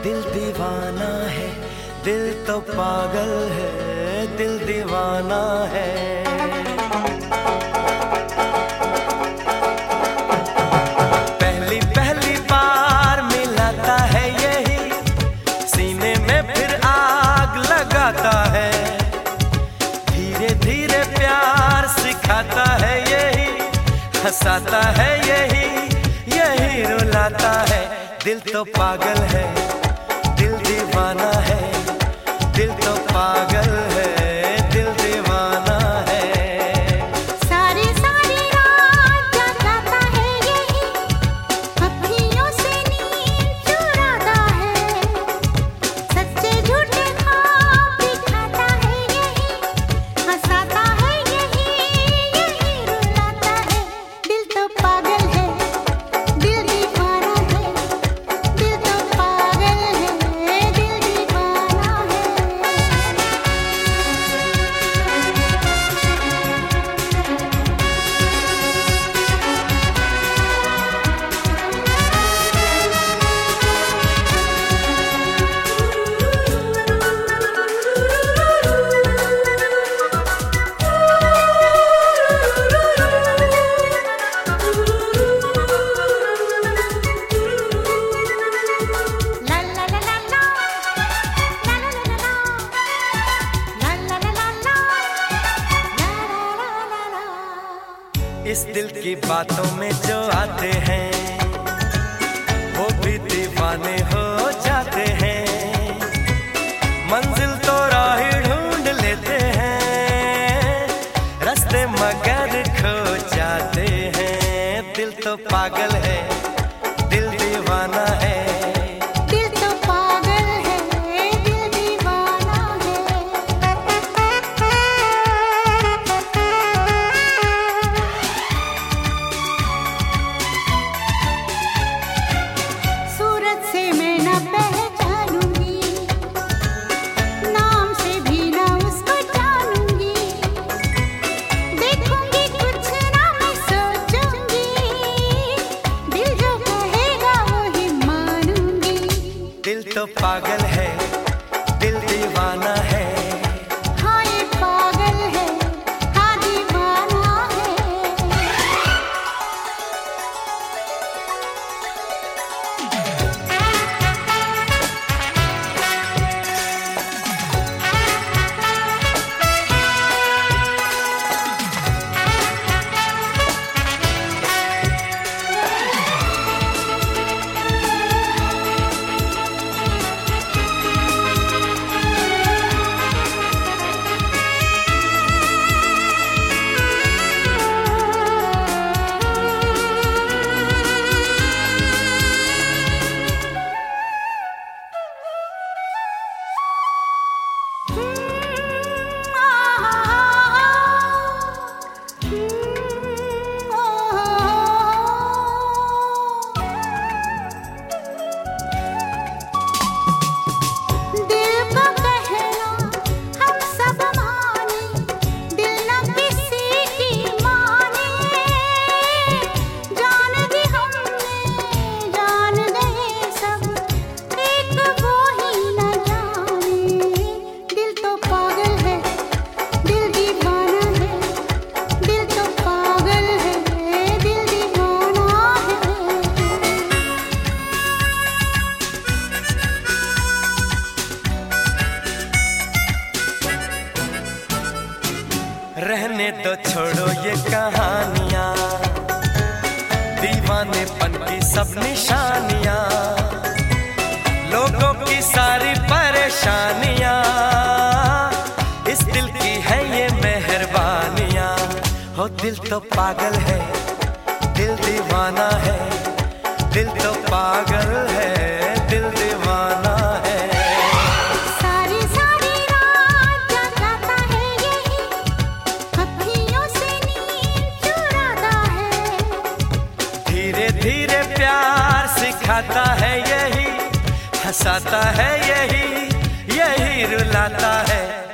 दिल दीवाना है, दिल तो पागल है, दिल दीवाना है। पहली पहली बार मिलाता है यही, सीने में फिर आग लगाता है। धीरे धीरे प्यार सिखाता है यही, हंसाता है यही, यही रुलाता है। दिल तो पागल है, दिल दीवाना है, दिल तो पागल है, दिल दीवाना है। सारी सारी रात जगाता है यही, अखियों से नींद चुराता है। सच्चे झूठे ख्वाब दिखाता है यही, हंसाता है यही, यही रुलाता है। दिल तो पागल है, दिल दीवाना है, दिल तो पागल है, दिल दीवाना है। इस दिल की बातों में जो आते हैं, वो भी दीवाने हो जाते हैं। मंजिल तो राह ढूंढ लेते हैं, रास्ते मगर खो जाते हैं। दिल तो पागल है, दिल दीवाना है। दिल तो पागल है, दिल दीवाना है। सूरत से मैं न पहचानूंगी, नाम से भी न उसको जानूंगी। देखूंगी कुछ ना मैं सोचूंगी, दिल जो कहेगा वही मानूंगी। दिल तो पागल है, दिल दीवाना है। हाँ ये पागल है, हाँ दीवाना है। रहने दो छोड़ो ये कहानियां, दीवानेपन की सब निशानियां, लोगों की सारी परेशानियां, इस दिल की है ये मेहरबानियां। हो दिल तो पागल है, दिल दीवाना है, दिल तो पागल है, दिल दीवाना है। सारी सारी रात जगाता है यही, अखियों से नींद चुराता है। धीरे धीरे प्यार सिखाता है यही, हंसाता है यही, यही रुलाता है।